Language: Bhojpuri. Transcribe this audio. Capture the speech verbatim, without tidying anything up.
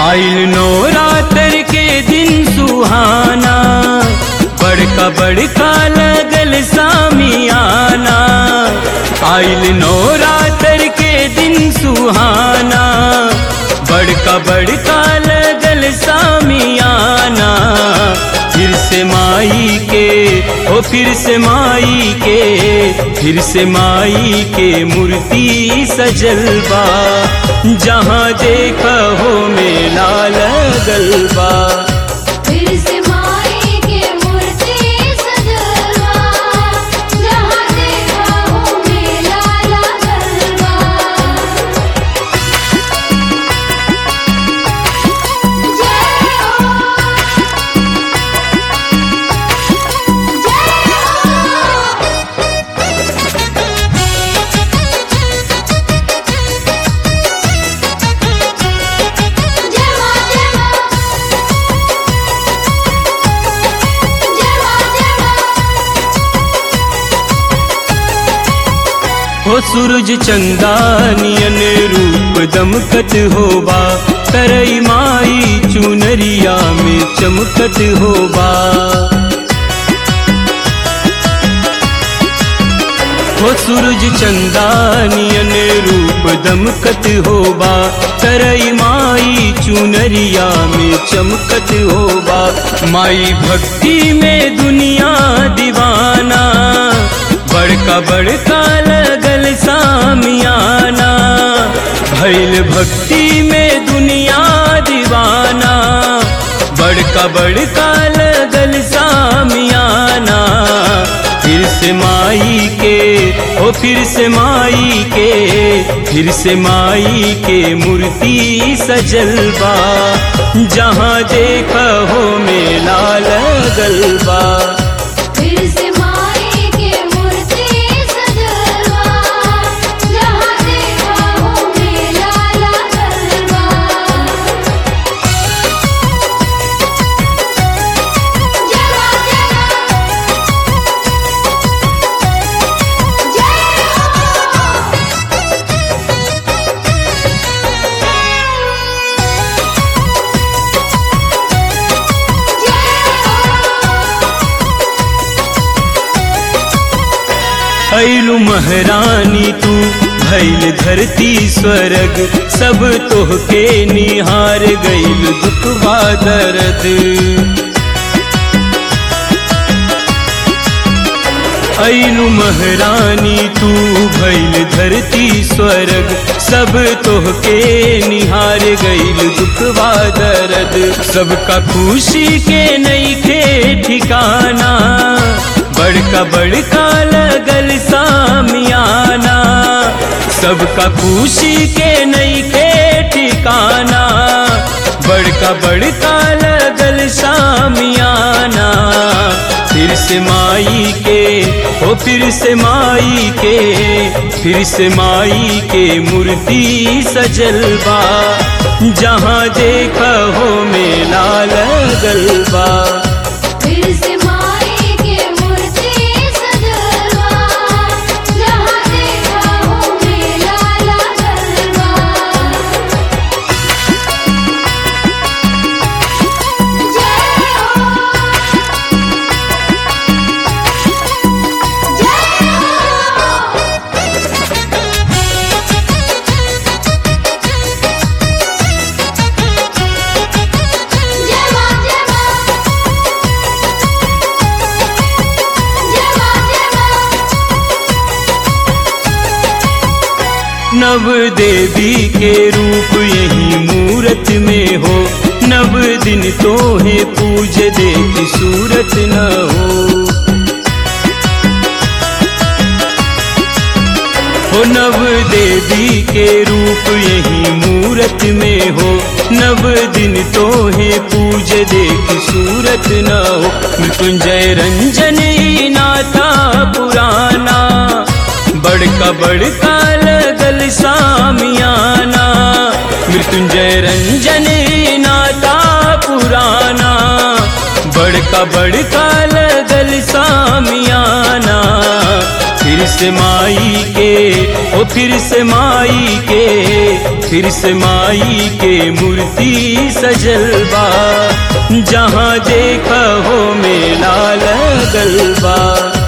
आइल नवरात्र के दिन सुहाना, बड़का बड़का लगल सामियाना। आइल नवरात्र के दिन सुहाना, बड़का बड़का लगल सामियाना। फिर से माई के ओ फिर से माई के फिर से माई के मूर्ति सजल बा। जहाँ देखा हो मेला लगल बा। फिर से माई के मूर्ति सजल बा, जहाँ देखा हो मेला लगल बा। जय हो, जय हो। जय माँ, जय माँ। जय माँ, जय माँ। हो सूरज चंदानियन रूप दमकत होबा, करई माई चुनरिया में चमकत होबा। हो सूरज चंदानियन रूप दमकत होबा, करई माई चुनरिया में चमकत होबा। माई भक्ति में दुनिया दीवाना, बड़का बड़का लगल सामियाना। भइल भक्ति में दुनिया दीवाना, बड़का बड़का लगल सामियाना। फिर से माई के ओ फिर से माई के फिर से माई के मूर्ति सजल बा। जहाँ देखा हो मेला लगल बा। फिर से माई के मूर्ति सजल बा, जहाँ देखा हो मेला लगल बा। जय माँ, जय माँ। जय हो, जय हो। ऐलु महारानी तू भैल धरती स्वर्ग, सब तोहके निहार गईल दुखवा दर्द। ऐलु महारानी तू भैल धरती स्वर्ग, सब तोहके निहार गईल दुखवा दर्द। सबका खुशी के नइखे ठिकाना, बड़का बड़का लगल सामियाना। सबका खुशी के नइखे ठिकाना, बड़का बड़का लगल सामियाना। फिर से माई के ओ फिर से माई के फिर से माई के मूर्ति सजल बा। जहाँ देखा हो मेला लगल बा। फिर से माई के मूर्ति सजल बा, जहाँ देखा हो मेला लगल बा। जय हो, जय हो। जय माँ, जय माँ। जय माँ, जय माँ। नव देवी के रूप यही मूरत में हो, नव दिन तोहे पूज देख सूरत न हो। हो नव देवी के रूप यही मूरत में हो, नव दिन तोहे पूज देख सूरत न हो। मृत्युंजय रंजन ई नाथा पुराना, बड़का बड़का लगल सामियाना। मृत्युंजय रंजन ई नाथा पुराना, बड़का बड़का लगल सामियाना। फिर से माई के ओ फिर से माई के फिर से माई के मूर्ति सजल बा। जहाँ देखा हो मेला लगल बा।